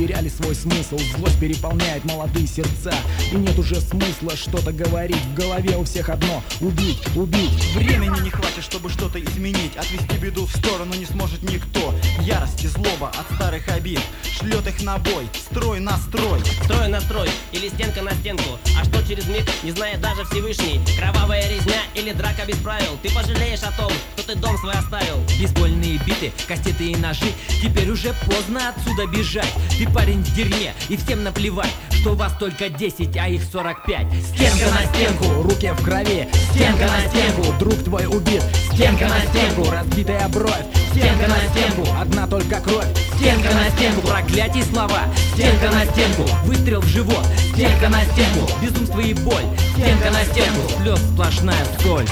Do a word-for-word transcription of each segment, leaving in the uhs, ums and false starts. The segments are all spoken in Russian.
потеряли свой смысл. Злость переполняет молодые сердца, и нет уже смысла что-то говорить. В голове у всех одно: убить, убить. Времени не хватит, чтобы что-то изменить. Отвести беду в сторону не сможет никто. Ярость и злоба от старых обид шлет их на бой. Строй на строй. Строй на строй или стенка на стенку. А что через миг, не знает даже Всевышний. Кровавая резня или драка без правил. Ты пожалеешь о том, что ты дом свой оставил. Бейсбольные биты, кастеты и ножи. Теперь уже поздно отсюда бежать. Ты парень в дерьме, и всем наплевать, что вас только десять, а их сорок пять. Стенка на стенку, руки в крови. Стенка на стенку, друг твой убит. Стенка на стенку, разбитая бровь. Стенка на стенку, одна только кровь. Стенка на стенку, Проклятие слова. стенка на стенку, Выстрел в живот. стенка на стенку, Безумство и боль. стенка на стенку. Слез сплошная соль.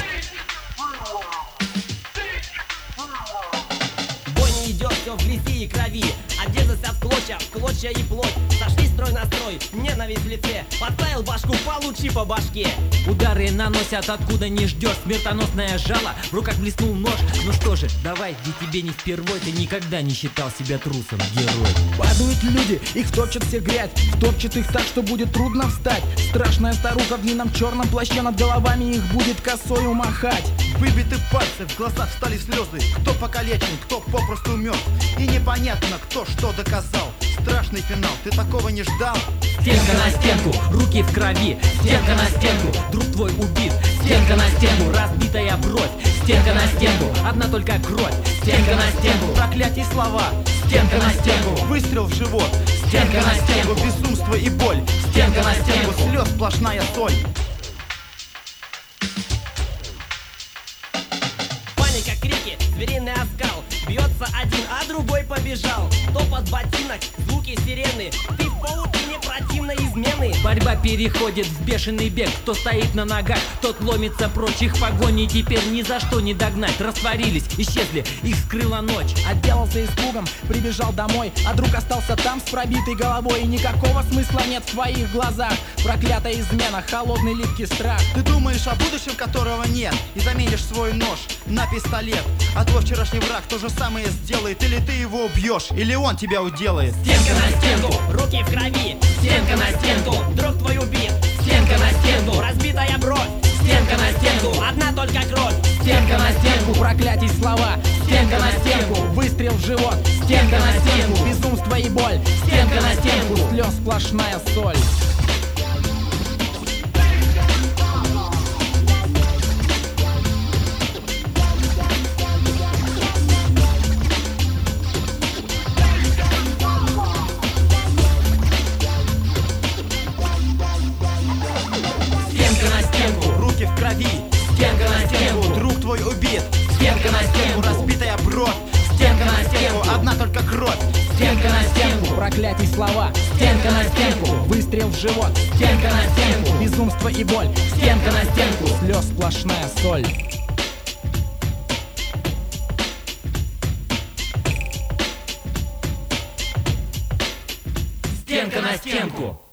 Бой не идет, все в грязи и крови. Одежда вся в клочья, в клочья и плоть. Сошли строй на строй, ненависть в лице. Подставил башку, получи по башке. Удары наносят откуда не ждешь. Смертоносное жало, в руках блеснул нож. Ну что же, давай, где тебе не впервой. Ты никогда не считал себя трусом, герой. Падают люди, их топчет все грязь. Втопчет их так, что будет трудно встать. Страшная старуха в длинном черном плаще, над головами их будет косою махать. Выбиты пальцы, в глазах встали слезы. Кто покалечен, кто попросту мертв. И непонятно, кто что доказал. Страшный финал, ты такого не ждал. Стенка на стенку, руки в крови. Стенка на стенку, друг твой убит. Стенка на стенку, разбитая бровь. Стенка на стенку, одна только кровь. Стенка на стенку, Проклятие слова. Стенка на стенку, Выстрел в живот. стенка на стенку, Безумство и боль. стенка на стенку. Слез сплошная соль. Паника, крики, звериный оскал. Бьется один, а другой побежал. Топот ботинок, звуки сирены. Ты в паутине противной измены. борьба переходит в бешеный бег. Кто стоит на ногах, тот ломится прочь. Их погони теперь ни за что не догнать. Растворились, исчезли, их скрыла ночь. Отделался испугом, прибежал домой, а друг остался там с пробитой головой. И никакого смысла нет в твоих глазах. Проклятая измена, холодный липкий страх. Ты думаешь о будущем, которого нет, и заменишь свой нож на пистолет. А твой вчерашний враг то же самое сделает. Или ты его убьешь, или он тебя уделает. Стенка на стенку, руки в крови. Стенка на стенку, друг твой убит. Стенка на стенку, Разбитая бровь. стенка на стенку, Одна только кровь. стенка на стенку, проклятий слова. Стенка на стенку, выстрел в живот. Стенка на стенку, безумство и боль. Стенка на стенку, слез сплошная соль. Стенка на стенку, Руки в крови. стенка на стенку, Друг твой убит. стенка на стенку, Разбитая бровь. стенка на стенку, Одна только кровь. стенка на стенку, проклятий слова. Стенка на стенку, выстрел в живот. Стенка на стенку, безумство и боль. Стенка на стенку, слез сплошная соль. Стенка на стенку.